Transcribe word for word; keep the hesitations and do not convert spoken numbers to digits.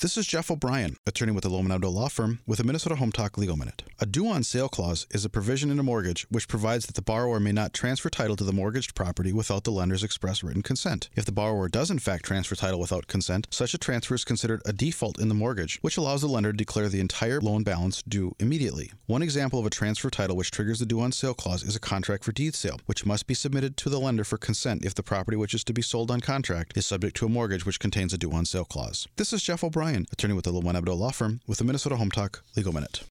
This is Jeff O'Brien, attorney with the Lohman Abdul Law Firm with the Minnesota Home Talk Legal Minute. A due-on-sale clause is a provision in a mortgage which provides that the borrower may not transfer title to the mortgaged property without the lender's express written consent. If the borrower does in fact transfer title without consent, such a transfer is considered a default in the mortgage, which allows the lender to declare the entire loan balance due immediately. One example of a transfer title which triggers the due-on-sale clause is a contract for deed sale, which must be submitted to the lender for consent if the property which is to be sold on contract is subject to a mortgage which contains a due-on-sale clause. This is Jeff O'Brien, attorney with the Lohman Abdul Law Firm with the Minnesota Home Talk Legal Minute.